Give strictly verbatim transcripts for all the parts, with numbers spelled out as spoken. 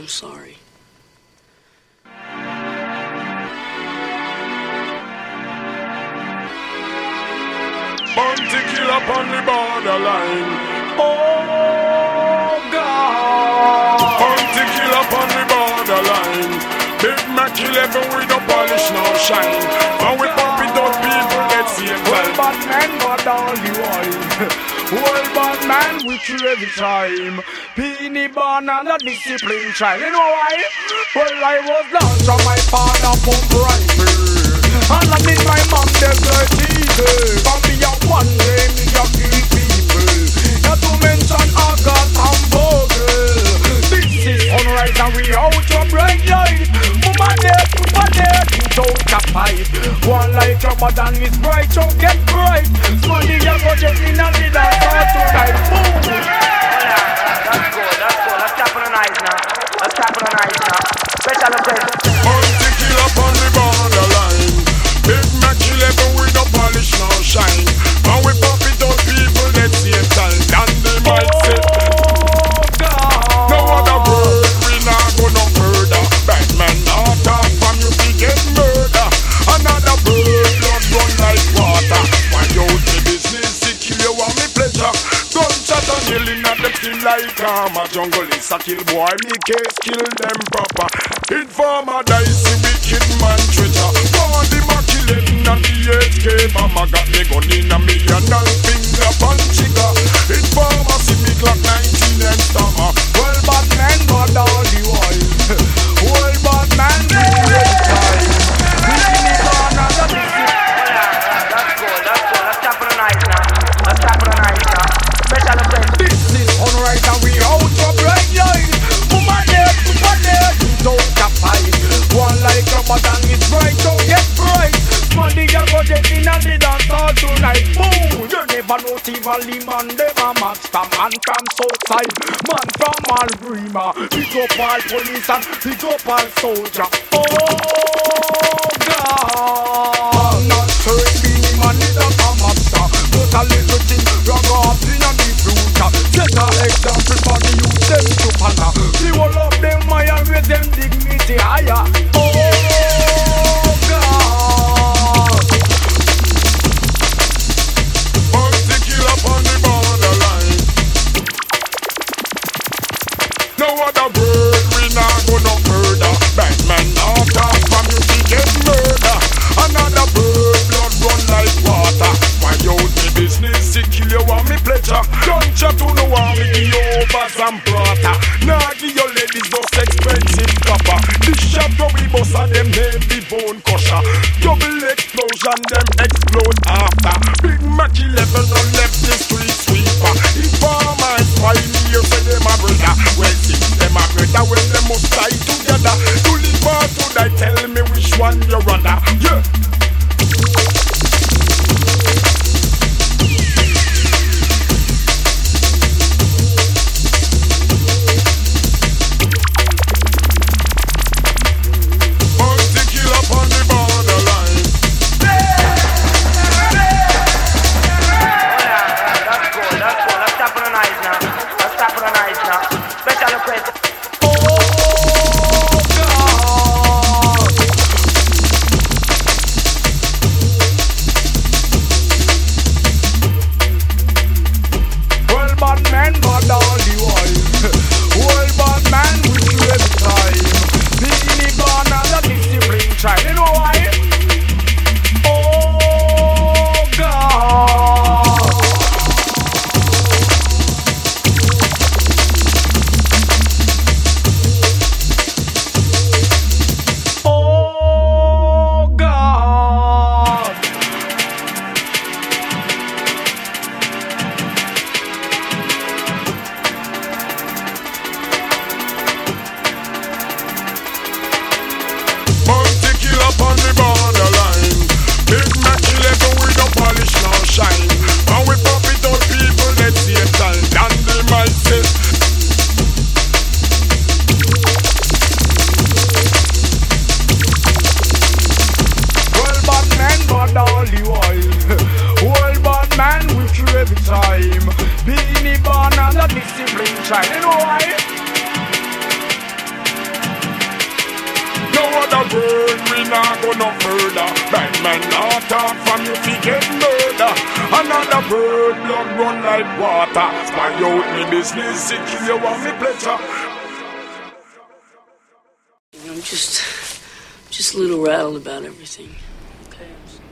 I'm sorry. Bounty kill up on the borderline. Oh God. Bounty kill up on the borderline. Big Mac eleven with no polish, no shine. And we pump it out, people, let's see it. Well, bad man, but all the while. Well, bad man, we kill every time. Peony born and a discipline child. You know why? Well, I was launched from my father pump rifle. And I need my mom, them dirty evil. For me, a one day, me a kill people. Not to mention August and Bogle. This is sunrise and we out your bright light. Mama dead, mama dead, you don't have fight. One light your mother is bright, so get bright. Money you go just in and did a start tonight. Boom! That's good, that's good. Let's tap on the night now. Let's tap on the night now. Special request. Bounty kill up on the borderline. Big Mac eleven with no polish, no shine. And we pump it out, people, let's see it all. And they might say, oh God. No other word, we not go no further. Bad man not talk from you, we get murder. Another bird, blood run like water. Why you the business, to kill you want me pleasure. Gunshot and yelling at them team like karma. Jungle is a kill boy, me case kill them proper. Informer dicey, wicked man treasure. Want the killing and the H K mama got me gun in a million and finger punchiga. In pharmacy me clock nineteen and stammer. Well bad man bad all the while. Well bad man do every time. We in the corner of the city. That's good, that's good. Let's tap on the night now. Let's tap on the night now. Special effect. This is sunrise and we out for bright light. Mama dead, mama dead, you don't have fight. One like your mother is bright, don't get bright. Money you go get in and the dance all tonight. Boom! You never know Tivoli man, them a master man from Southside, man from Malgrima. Pick up all police and pick up all soldier. Oh God! I'm not sure being man is a master, but a little thing rag up in the future. Set an example for the youth them to panna. The whole of them I raise them dignity higher. Oh God! Bounty kill up on the borderline. No other word, we not go no further. Bad man now talk from you, we get murder. Another bird, blood run like water. Why you the business, to kill you want me pleasure. Gunshot to no one, me give you over some prata. Nah, give your ladies those expensive copper. This shot go we bust and them heavy bone crusher. Double explosion, them explode after. Big Mac eleven on left the street sweeper. If farmer is pioneer, say them a brother. Well, since them a brother, well, them must die together. To live or to die, tell me which one you rather. Yeah. burn, we not go no further. Bad man not talk from you fi get murder. Another bird, blood run like water. Spy out me business, it kill you want me pleasure. I'm just, just a little rattled about everything. Okay.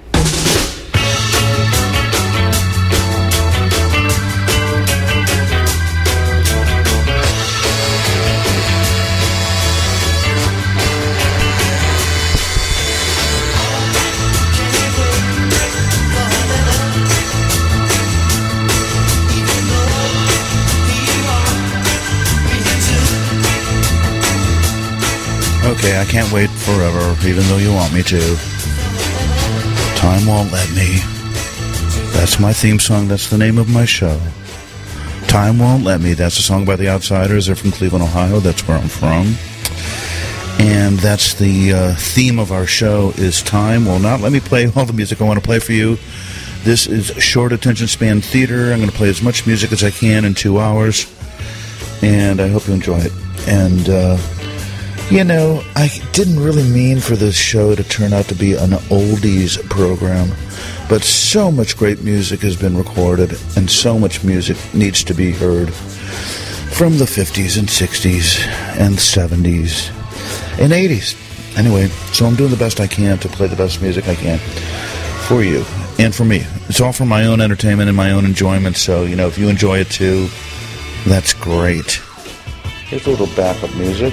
Okay, I can't wait forever, even though you want me to. Time won't let me. That's my theme song. That's the name of my show. Time Won't Let Me. That's a song by The Outsiders. They're from Cleveland, Ohio. That's where I'm from. And that's the uh, theme of our show is Time Will Not Let Me play all the music I want to play for you. This is short attention span theater. I'm going to play as much music as I can in two hours. And I hope you enjoy it. And, uh... you know, I didn't really mean for this show to turn out to be an oldies program, but so much great music has been recorded, and so much music needs to be heard from the fifties and sixties and seventies and eighties. Anyway, so I'm doing the best I can to play the best music I can for you and for me. It's all for my own entertainment and my own enjoyment, so, you know, if you enjoy it too, that's great. Here's a little backup music.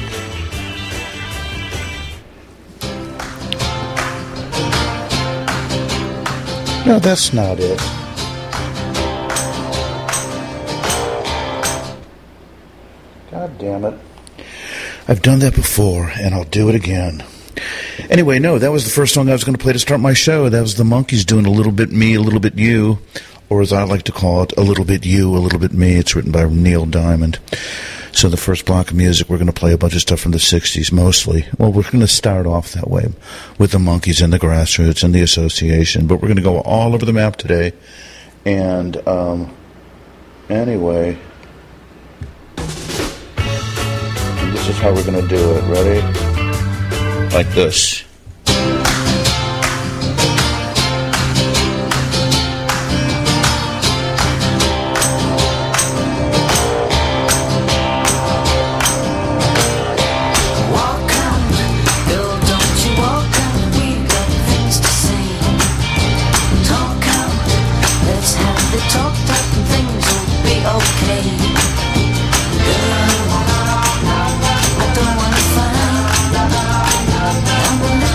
No, that's not it. God damn it. I've done that before, and I'll do it again. Anyway, no, that was the first song I was going to play to start my show. That was the Monkees doing A Little Bit Me, A Little Bit You, or as I like to call it, A Little Bit You, A Little Bit Me. It's written by Neil Diamond. So the first block of music, we're going to play a bunch of stuff from the sixties, mostly. Well, we're going to start off that way with the Monkees and the Grassroots and the Association, but we're going to go all over the map today. And, um, anyway, and this is how we're going to do it. Ready? Like this. I don't wanna fight. I'm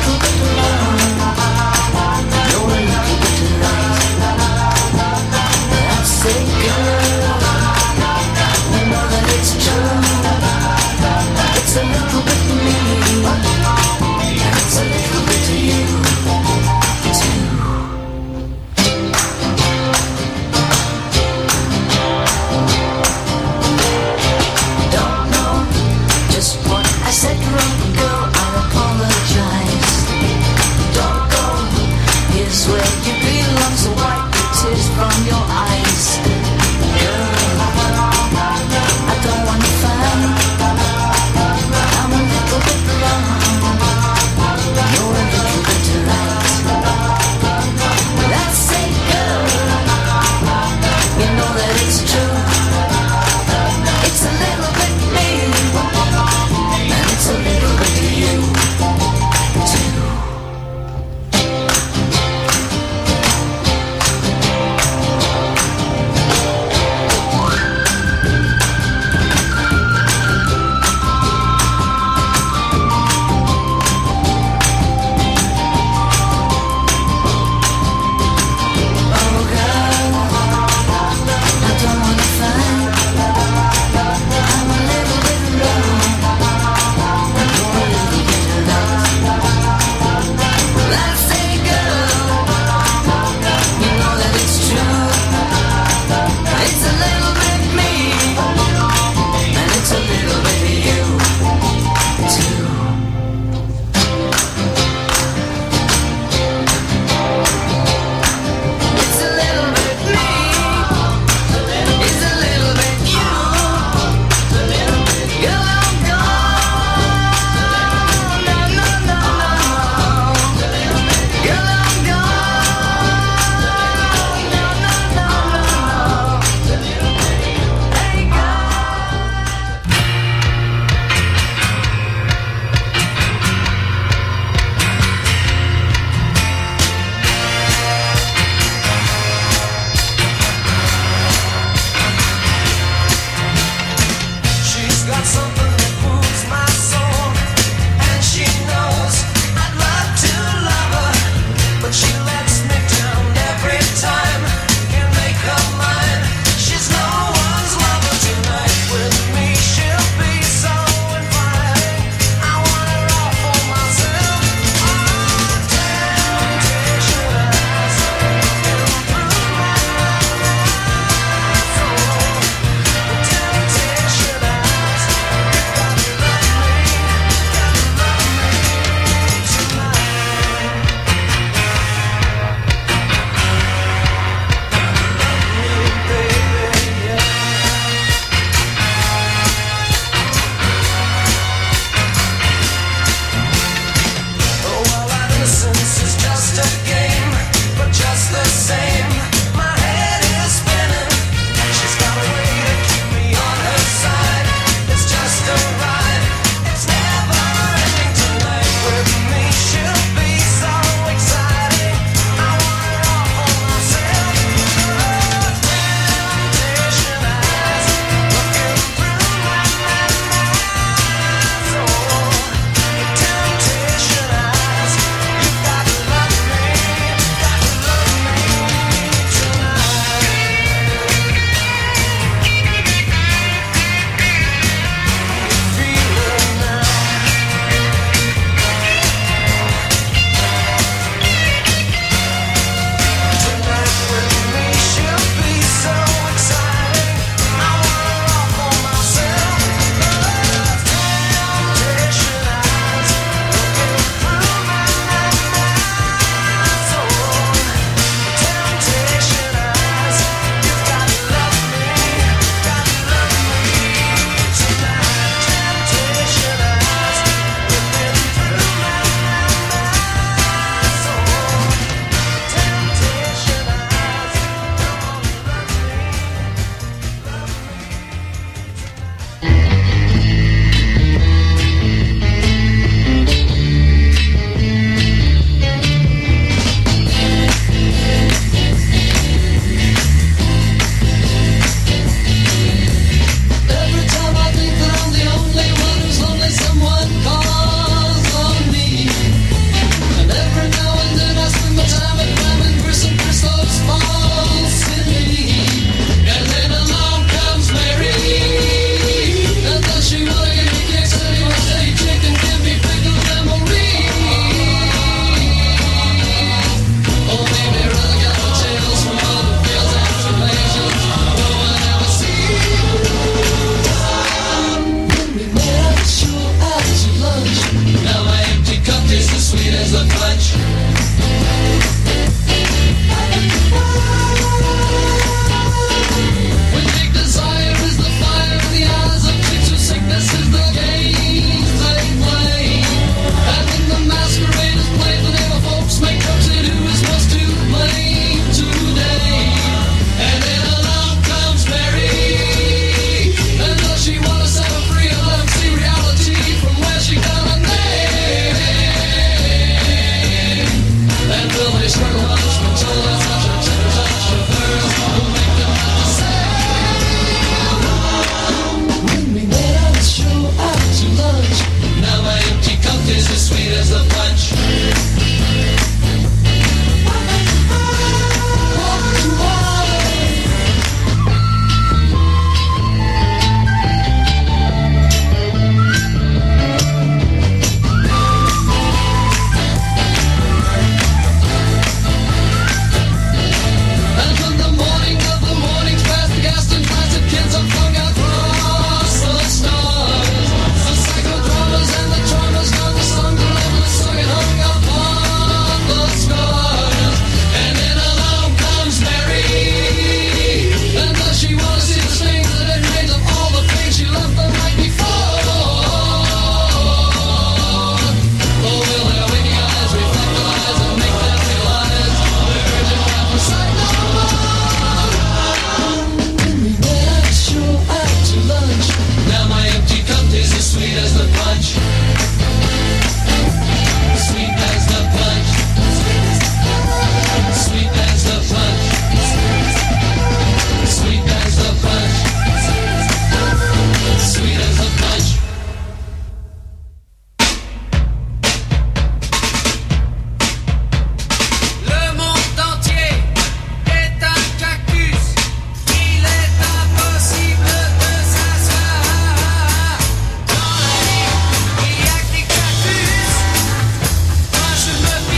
Je me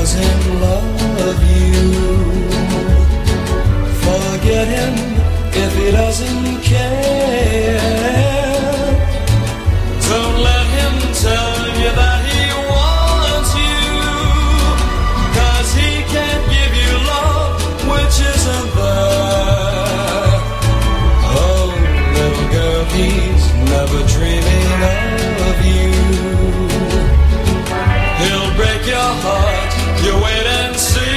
doesn't love you. Forget him if he doesn't care. Don't let him tell you that he wants you, 'cause he can't give you love which isn't there. Oh, little girl, he's never dreaming of you. He'll break your heart, you wait and see.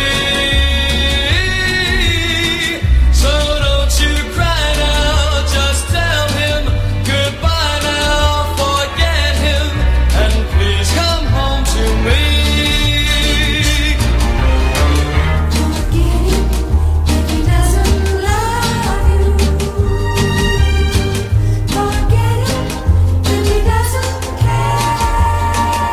So don't you cry now, just tell him goodbye now. Forget him and please come home to me. Forget him if he doesn't love you. Forget him if he doesn't care.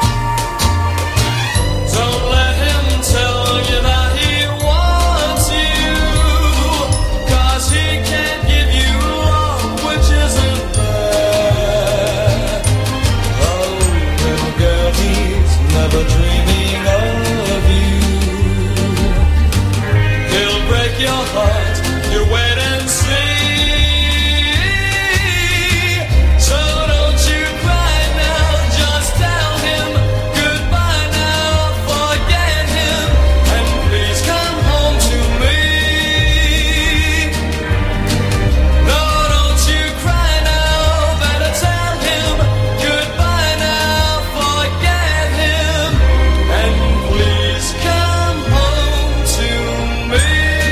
Don't let him tell you that he wants you, 'cause he can't give you love which isn't there. Oh, little girl, he's never dreaming of you. He'll break your heart, you wait and see. So don't you cry now, just tell him goodbye now. Forget him and please come home to me. No, don't you cry now, better tell him goodbye now. Forget him and please come home to me.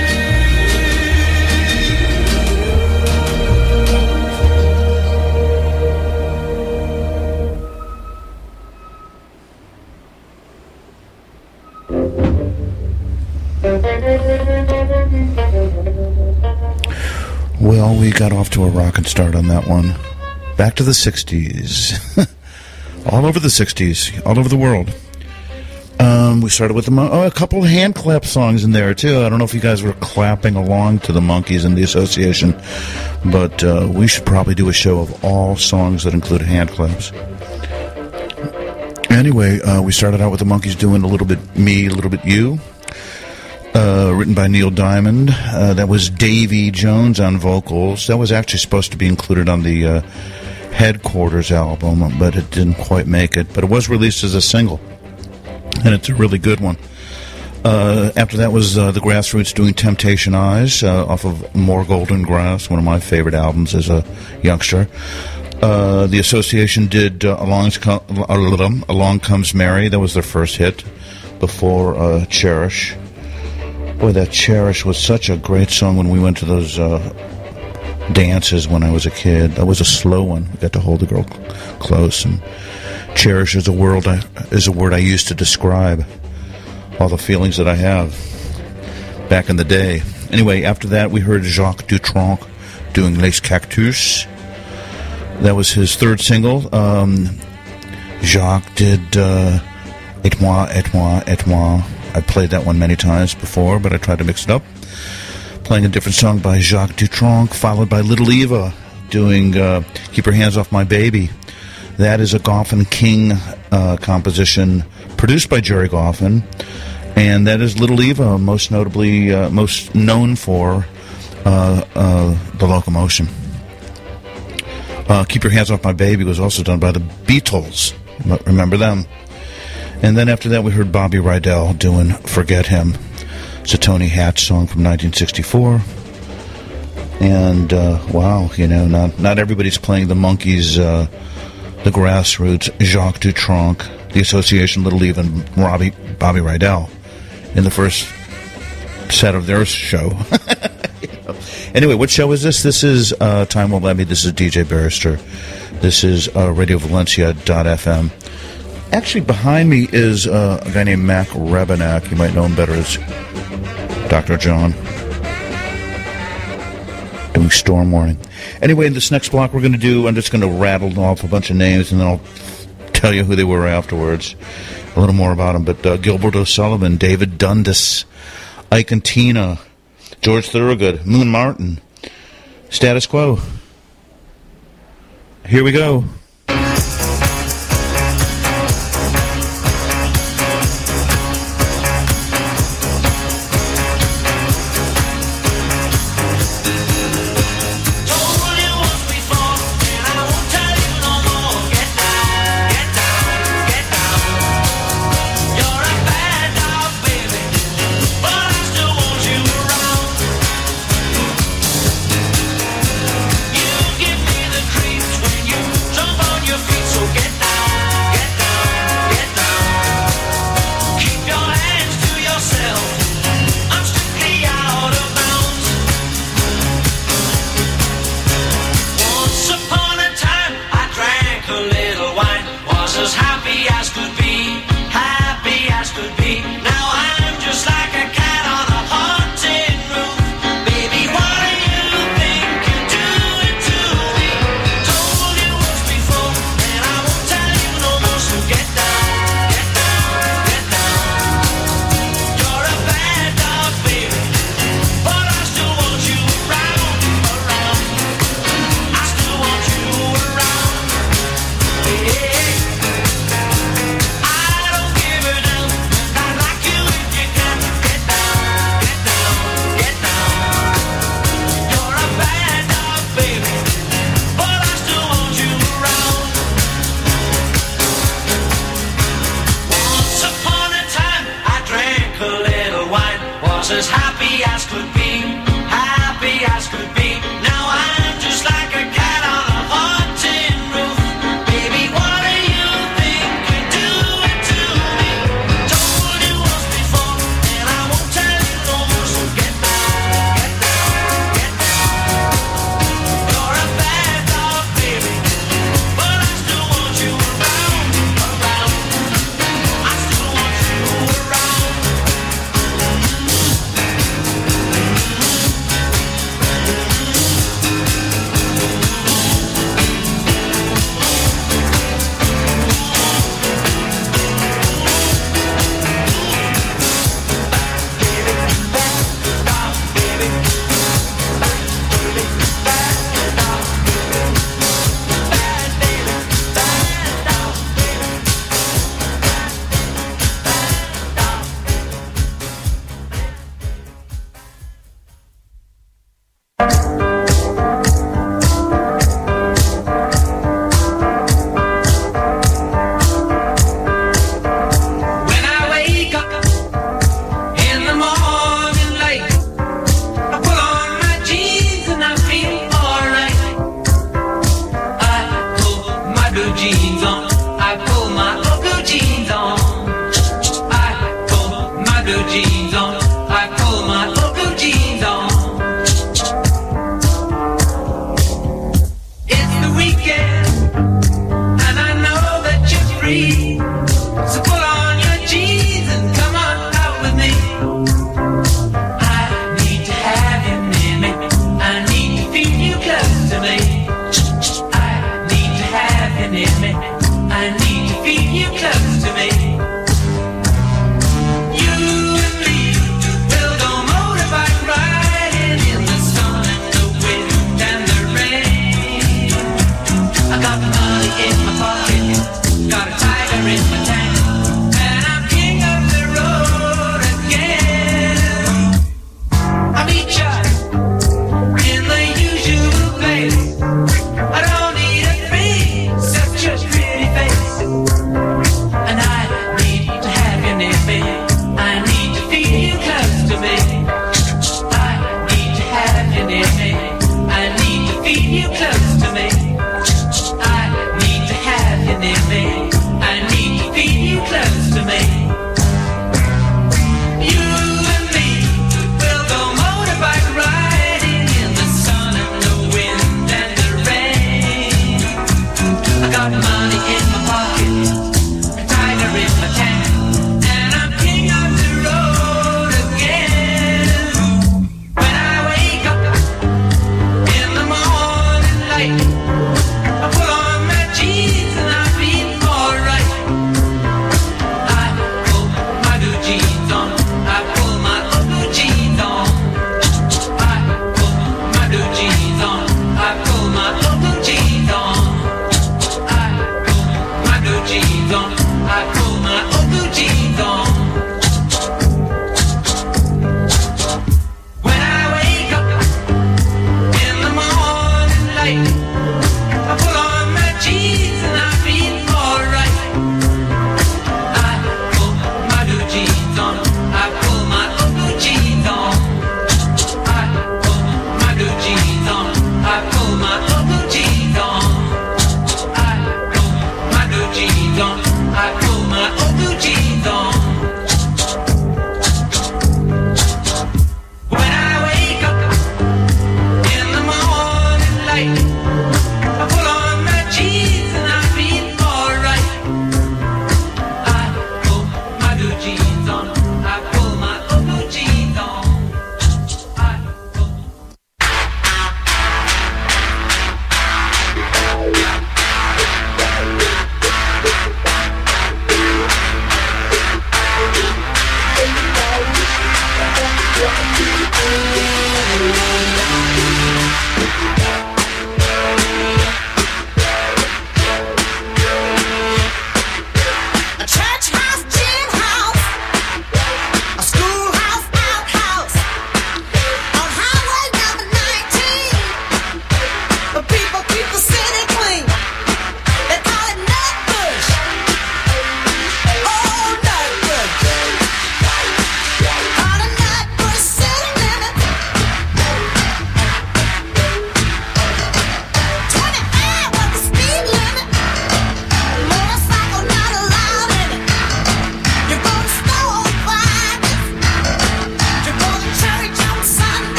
Well, we got off to a rockin' start on that one. Back to the sixties. All over the sixties. All over the world. Um, we started with the Mon- oh, a couple of hand clap songs in there, too. I don't know if you guys were clapping along to the Monkees and the Association, but uh, we should probably do a show of all songs that include hand claps. Anyway, uh, we started out with the Monkees doing A Little Bit Me, A Little Bit You. Uh, written by Neil Diamond. Uh, that was Davy Jones on vocals. That was actually supposed to be included on the uh, Headquarters album, but it didn't quite make it. But it was released as a single, and it's a really good one. Uh, after that was uh, the Grassroots doing Temptation Eyes uh, off of More Golden Grass, one of my favorite albums as a youngster. Uh, the Association did uh, Along, Com- Along Comes Mary. That was their first hit before uh, Cherish. Boy, that Cherish was such a great song when we went to those uh, dances when I was a kid. That was a slow one. We got to hold the girl close. And cherish is a word I, is a word I used to describe all the feelings that I have back in the day. Anyway, after that, we heard Jacques Dutronc doing Les Cactus. That was his third single. Um, Jacques did uh, Et Moi, Et Moi, Et Moi. I've played that one many times before, but I tried to mix it up. Playing a different song by Jacques Dutronc, followed by Little Eva doing uh, Keep Your Hands Off My Baby. That is a Goffin King uh, composition produced by Jerry Goffin, and that is Little Eva, most notably, uh, most known for uh, uh, The Locomotion. Uh, Keep Your Hands Off My Baby was also done by the Beatles. Remember them? And then after that, we heard Bobby Rydell doing Forget Him. It's a Tony Hatch song from nineteen sixty-four. And, uh, wow, you know, not not everybody's playing the Monkees, uh, the Grassroots, Jacques Dutronc, the Association, Little Eva, and Robbie, Bobby Rydell in the first set of their show. You know. Anyway, what show is this? This is uh, Time Won't Let Me. This is D J Barrister. This is uh, Radio Valencia dot f m. Actually, behind me is uh, a guy named Mac Rebenak. You might know him better as Doctor John, doing Storm Warning. Anyway, in this next block we're going to do, I'm just going to rattle off a bunch of names, and then I'll tell you who they were afterwards, a little more about them. But uh, Gilbert O'Sullivan, David Dundas, Ike and Tina, George Thorogood, Moon Martin, Status Quo. Here we go. was as happy as could be, happy as could be. Now I'm just like a cat on a hot tin roof. Baby, what do you think you're doing to me? Told you once before, and I won't tell you no more. So get down, get down, get down. You're a bad dog, baby, but I still want you around, around. I still want you around. When I wake up in the morning light, I put on my jeans and I feel alright. I pull my blue jeans on, I pull my blue jeans on. I pull my blue jeans on, I pull my blue jeans on. It's the weekend, and I know that you're free. So put on your jeans and come on out with me. I need to have you near me. I need to feel you close to me. I need to have you near me. I need to feel you close to me. You and me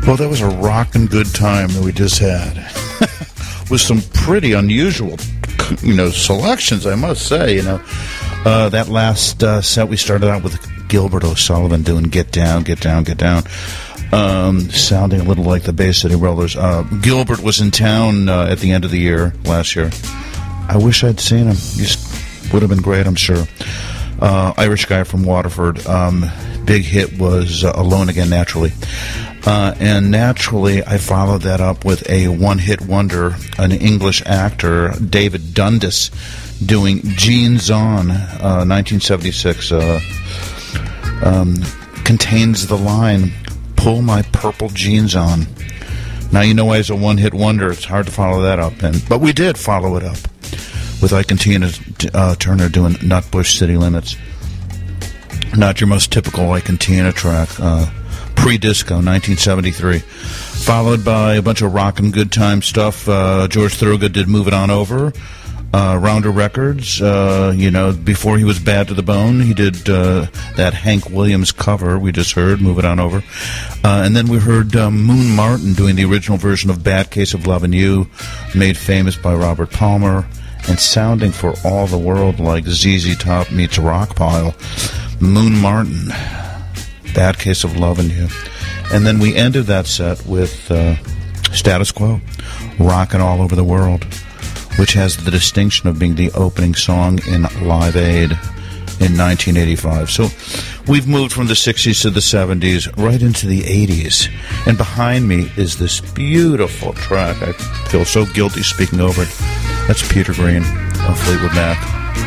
Well, that was a rockin' good time that we just had. With some pretty unusual, you know, selections, I must say, you know. Uh, that last uh, set we started out with Gilbert O'Sullivan doing Get Down, Get Down, Get Down. Um, sounding a little like the Bay City Rollers. Uh, Gilbert was in town uh, at the end of the year, last year. I wish I'd seen him. He would have been great, I'm sure. Uh, Irish guy from Waterford. Um, big hit was uh, Alone Again, Naturally. Uh, and naturally, I followed that up with a one-hit wonder, an English actor, David Dundas, doing Jeans On, uh, nineteen seventy-six. Uh, um, contains the line, "Pull my purple jeans on." Now you know why it's a one-hit wonder. It's hard to follow that up, and but we did follow it up with Ike and Tina uh, Turner doing Nutbush City Limits. Not your most typical Ike and Tina track. Uh, pre-disco, nineteen seventy-three. Followed by a bunch of rockin' good time stuff. Uh, George Thorogood did Move It On Over. Uh, Rounder Records, uh, you know, before he was Bad to the Bone, he did uh, that Hank Williams cover we just heard, Move It On Over. Uh, and then we heard um, Moon Martin doing the original version of Bad Case of Lovin' You, made famous by Robert Palmer, and sounding for all the world like Z Z Top meets Rockpile. Moon Martin, Bad Case of Lovin' You. And then we ended that set with uh, Status Quo, Rockin' All Over the World, which has the distinction of being the opening song in Live Aid in nineteen eighty-five. So we've moved from the sixties to the seventies, right into the eighties. And behind me is this beautiful track. I feel so guilty speaking over it. That's Peter Green of Fleetwood Mac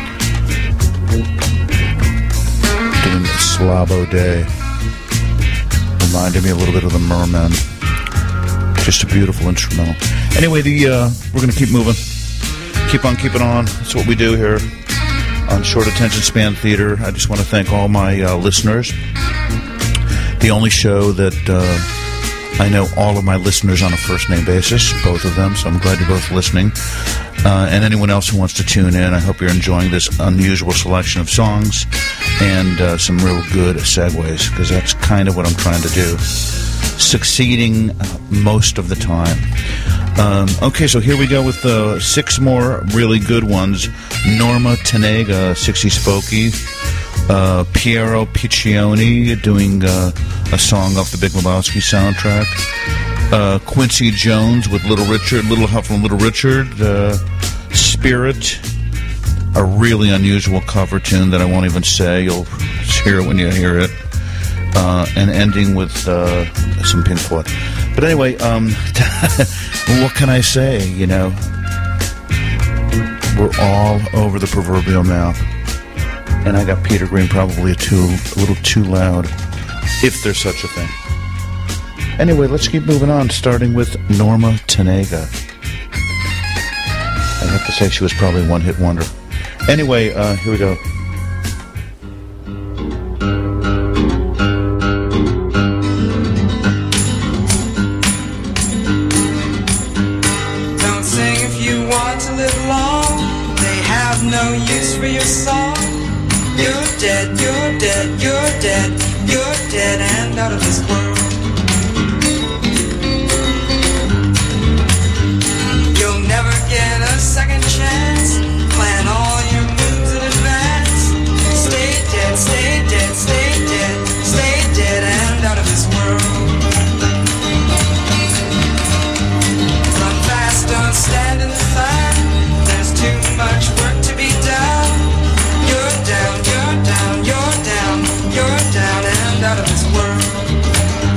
doing Slabo Day. Reminded me a little bit of the Mermen. Just a beautiful instrumental. Anyway, the uh, we're going to keep moving. Keep on keeping on. That's what we do here on Short Attention Span Theater. I just want to thank all my uh, listeners. The only show that uh, I know all of my listeners on a first-name basis, both of them, so I'm glad you're both listening. Uh, and anyone else who wants to tune in, I hope you're enjoying this unusual selection of songs and uh, some real good segues, because that's kind of what I'm trying to do. Succeeding uh, most of the time. Um, okay, so here we go with uh, six more really good ones. Norma Tanega, sixties folky. Uh, Piero Piccioni doing uh, a song off the Big Lebowski soundtrack. Uh, Quincy Jones with Little Richard, Little Help from Little Richard. Uh, Spirit, a really unusual cover tune that I won't even say. You'll hear it when you hear it. Uh, and ending with uh, some Pink Floyd. But anyway, um, what can I say, you know? We're all over the proverbial map. And I got Peter Green probably too, a little too loud, if there's such a thing. Anyway, let's keep moving on, starting with Norma Tanega. I have to say she was probably a one-hit wonder. Anyway, uh, here we go. No use for your song. You're dead, you're dead, you're dead, you're dead and out of this world. You'll never get a second chance. Plan all your moves in advance. Stay dead, stay dead, stay dead, stay dead and out of this world. Run fast, don't stand in the sun. There's too much work to be done. You're down, you're down, you're down, you're down and out of this world.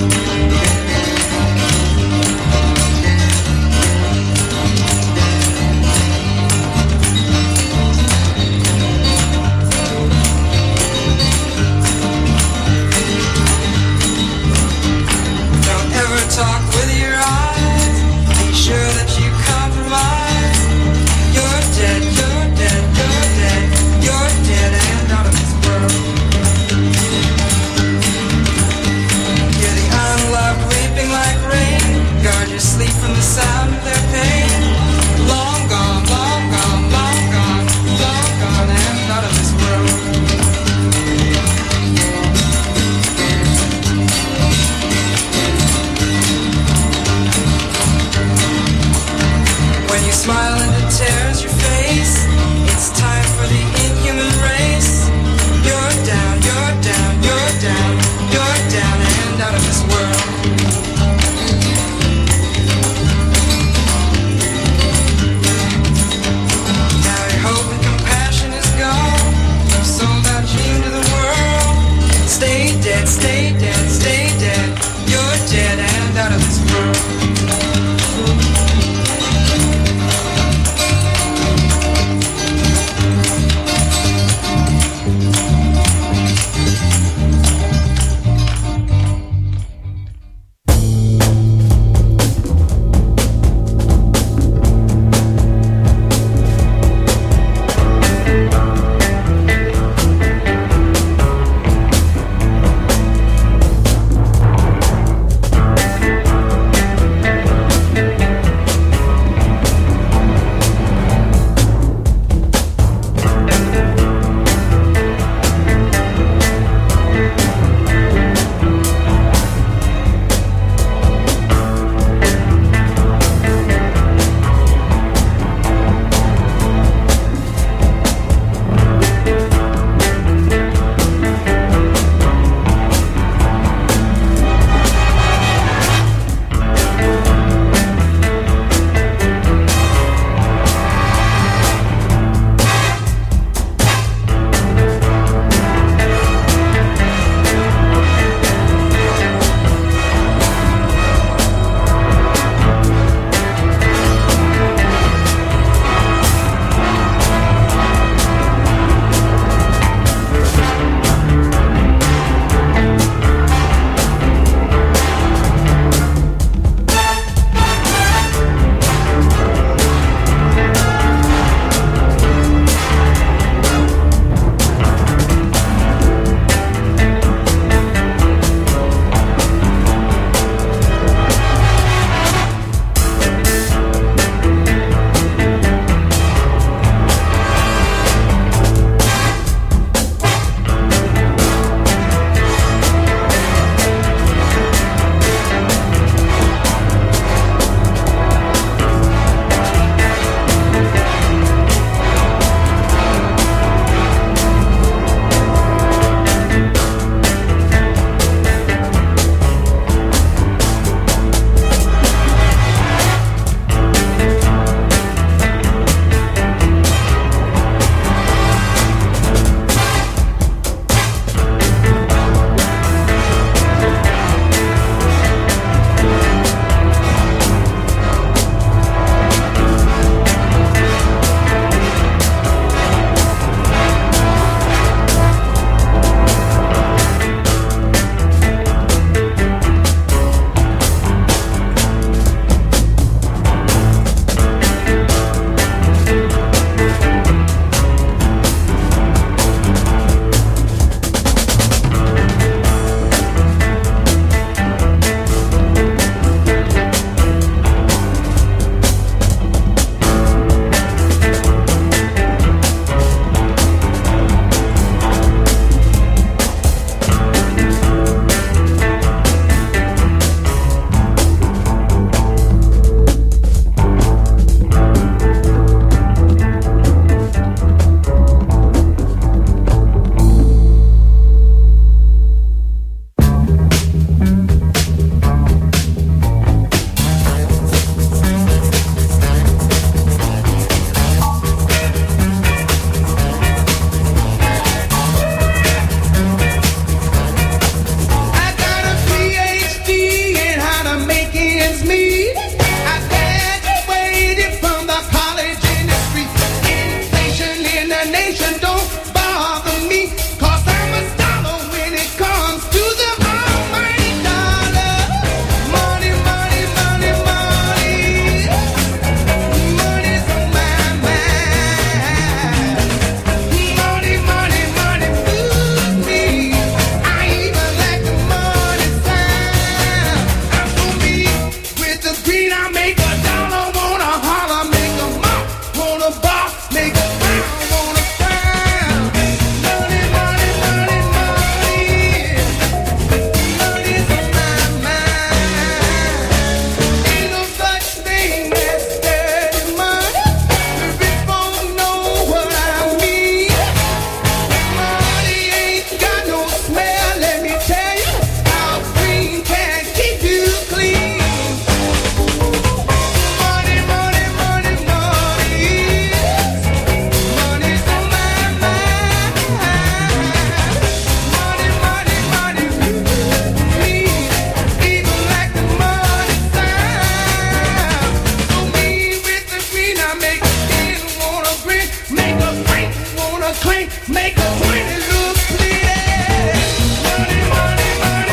a clink, make a twenty look pretty. Money, money, money,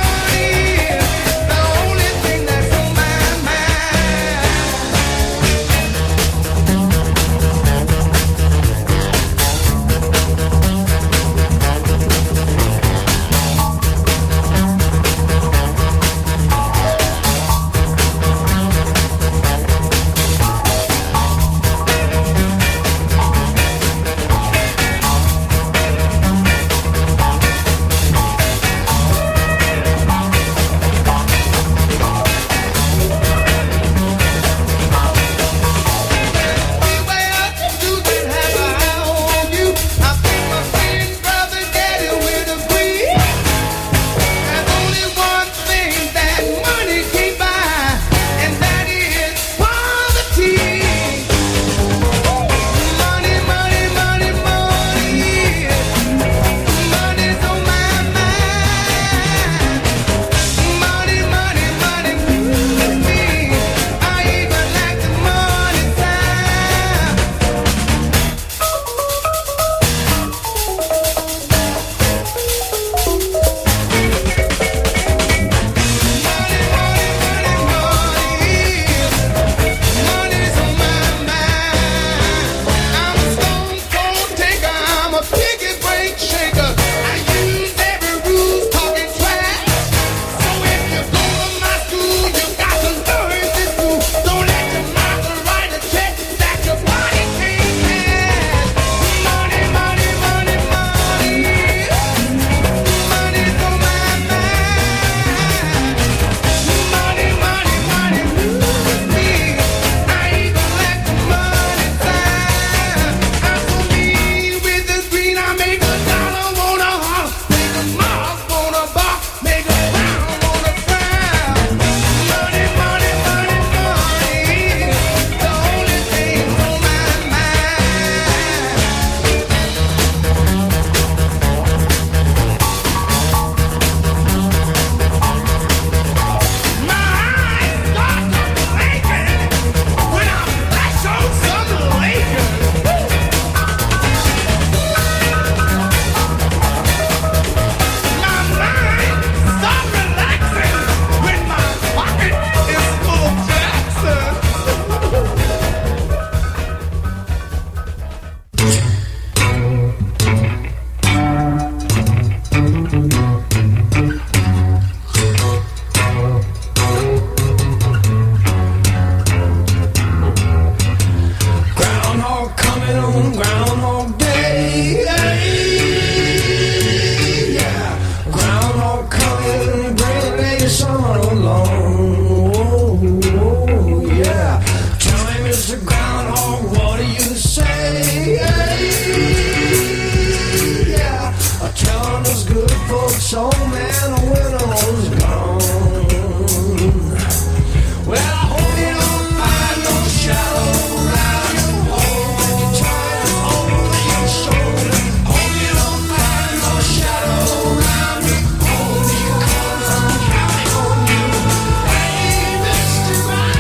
money, the only thing that's on my mind.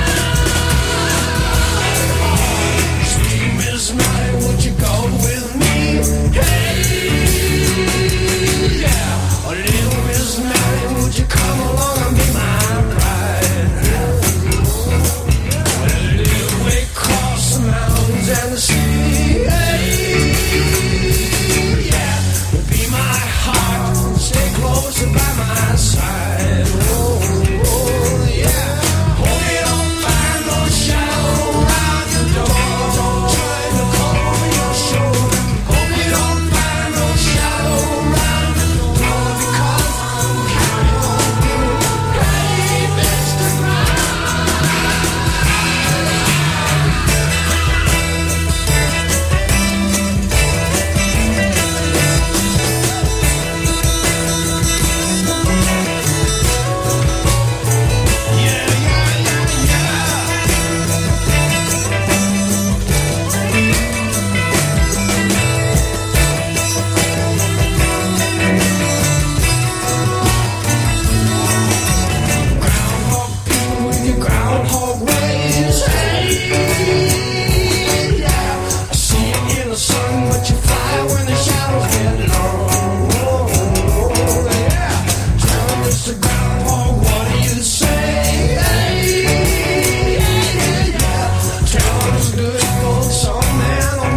Would you go with me?